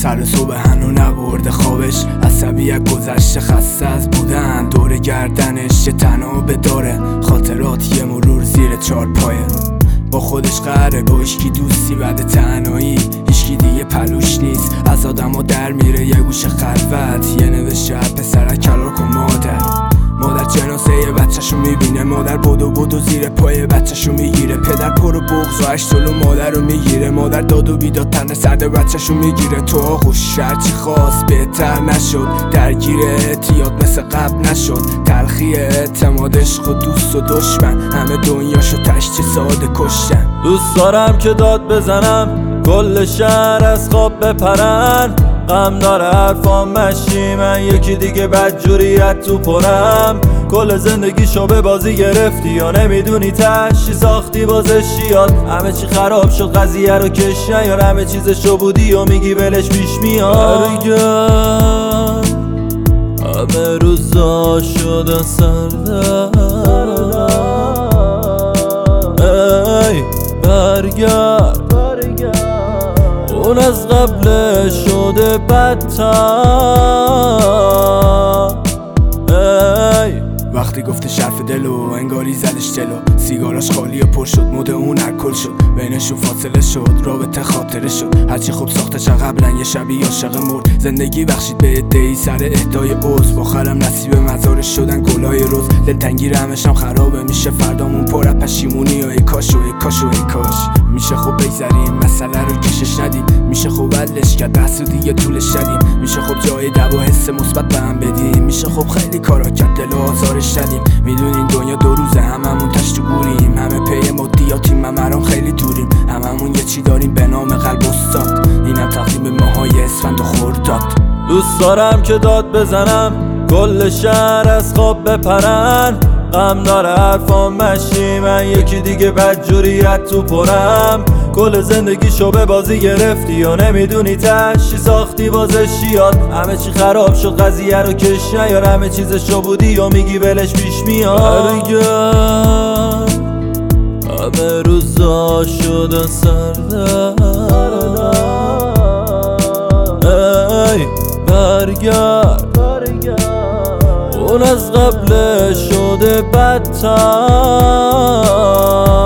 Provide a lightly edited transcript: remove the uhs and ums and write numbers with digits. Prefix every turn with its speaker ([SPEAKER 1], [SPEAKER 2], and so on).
[SPEAKER 1] سر صبح هنو نبرده خوابش، عصبی از گذشته خسته از بودن، دور گردنش یه تنابه داره، خاطرات یه مرور زیر چارپایه، با خودش قهره با هیچکی دوستی بعد تنهایی، هیچکی دیگه پلوش نیست، از آدم ها در میره یه گوشه خلوت، یه نوشته پسرک کلار کن مادر جنازه یه بچه‌شو میبینه، مادر بدو زیر پای بچه‌شو میگیره، پدر پر بغض و اشتلو مادر رو میگیره، مادر داد و بیداد تن سرد بچه‌شو میگیره، تو آغوش شرچی خواست بهتر نشد، درگیر اعتیاد مثل قبل نشد، تلخی اعتماد عشق و دوست و دشمن، همه دنیاشو تشتی ساده کشتن.
[SPEAKER 2] دوست دارم که داد بزنم کل شهر از خواب بپرن، غم داره حرفام مشی، من یکی دیگه بدجوریت تو پرم، کل زندگیشو به بازی گرفتی یا نمیدونی تشی ساختی بازش یاد، همه چی خراب شد قضیه رو کشن، یا همه چیزشو بودی و میگی ولش پیش میاد، همه روزا شده سردم، ای برگرد اون از قبل شده بدتر،
[SPEAKER 1] وقتی گفته شرف دلو انگاری زدش جلو، سیگاراش خالی و پر شد، مود اون الکل شد، بینشون فاصله شد، رابطه خاطره شد، هرچی خوب ساخته چند قبلا یه شبی عاشق مرد، زندگی بخشید به عده‌ای سر اهدای عضو، باخرم نصیب مزارش شدن گلای روز، دلتنگی همشم خرابه میشه فردامون پر از پشیمونی و ای کاش و ای کاش و ای کاش، میشه خوب بگذریم مسئله رو کشش ندیم، میشه خوب ولش کرد بحث و دیگه طولش ندیم، میشه خوب جای دوا حس مثبت به هم بدیم، میشه خوب خیلی کارا کرد دل و آزارش ندیم، میدونین دنیا دو روزه هممون تشت و گوریم، همه پی مدیاتیم همرام خیلی دوریم، هممون یه چی داریم به نام قلب استاد، اینم تقسیم ماهای اسفند و خرداد.
[SPEAKER 2] دوست دارم که داد بزنم کل شهر از خواب بپرن، غم داره حرفام مشی، من یکی دیگه بدجوریت تو پرم، کل زندگیشو به بازی گرفتی یا نمیدونی تشی ساختی بازش یاد، همه چی خراب شد قضیه رو کشن، یا همه چیزشو بودی یا میگی ولش پیش میاد، همه روزا شده سردم، ای برگرد اون از قبل شده بدتر.